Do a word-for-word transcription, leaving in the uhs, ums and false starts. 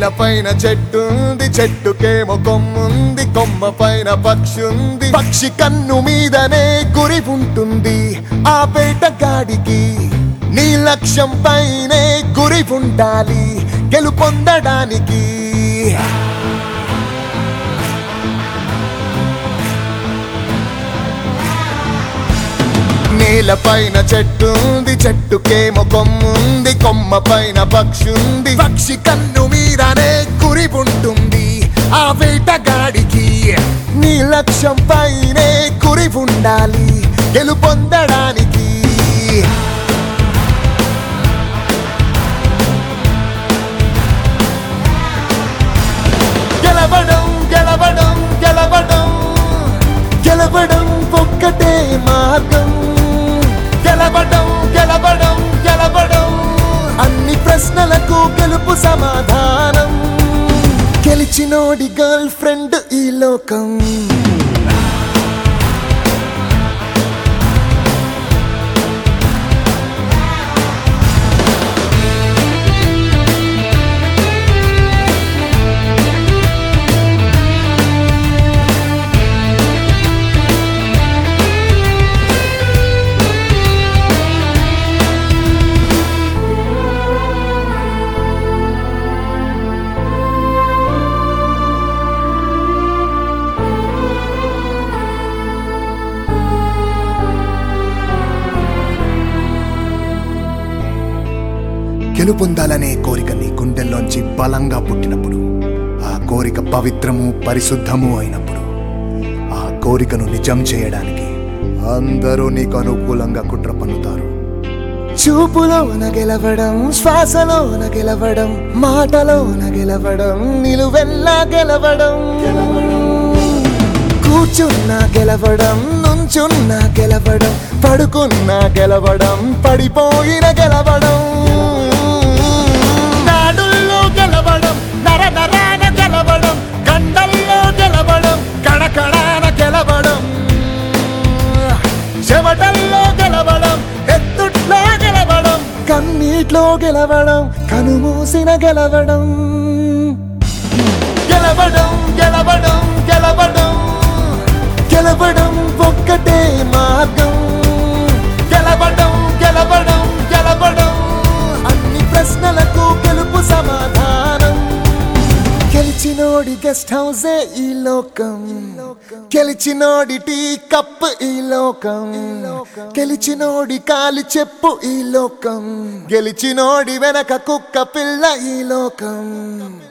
నేలపైన చెట్టుంది, చెట్టుకేమో కొమ్ముంది, కొమ్మ పైన పక్షుంది, పక్షి కన్ను మీదనే గురి ఉంటుంది. ఆ వేటగాడికి నీ లక్ష్యం పైనే గురి ఉండాలి గెలుపొందడానికి. నేలపైన చెట్టుంది, చెట్టుకేమో కొమ్ముంది, కొమ్మ పైన పక్షుంది, పక్షి కన్ను మీదనే గురి ఉంటుంది. ఆ వేటగాడికి నీ లక్ష్యం పైనే గురి ఉండాలి గెలుపొందడానికి. గెలవడం గెలవడం గెలవడం గెలవడం ఒక్కటే మార్గం. గెలవడం గెలవడం గెలవడం అన్ని ప్రశ్నలకు గెలుపు సమాధానం. గెలిచినోడి గర్ల్ ఫ్రెండ్ ఈ లోకం. గెలుపొందాలనే కోరిక నీ గుండెల్లోంచి బలంగా పుట్టినప్పుడు, ఆ కోరిక పవిత్రము పరిశుద్ధము అయినప్పుడు, ఆ కోరికను నిజం చేయడానికి అందరూ నీకు అనుకూలంగా కుట్ర పన్నుతారు. చూపులోన గెలవడం, శ్వాసలోన గెలవడం, మాటలోన గెలవడం, నిలువెల్లా గెలవడం. కూర్చున్నా గెలవడం, నుంచున్నా గెలవడం, పడుకున్నా గెలవడం, పడిపోయిన గెలవడం. నాడుల్లో గెలవడం, నర నరాన గెలవడం, కండల్లో గెలవడం, కడకడాన గెలవడం, చెమటల్లో గెలవడం, ఎత్తుట్లో గెలవడం, కన్నీట్లో గెలవడం, కనుమూసిన గెలవడం. గెలవడం గెలవడం గెలవడం గెలవడం ఒక్కటే మార్గం. గెలవడం గెలవడం గెలవడం అన్ని ప్రశ్నలకు గెలుపు సమాధానం. గెలిచినోడి గెస్ట్ హౌసే ఈ లోకం, గెలిచినోడి టీ కప్ ఈ లోకం, గెలిచినోడి కాలి చెప్పు ఈ లోకం, గెలిచినోడి వెనక కుక్క పిల్ల ఈ లోకం.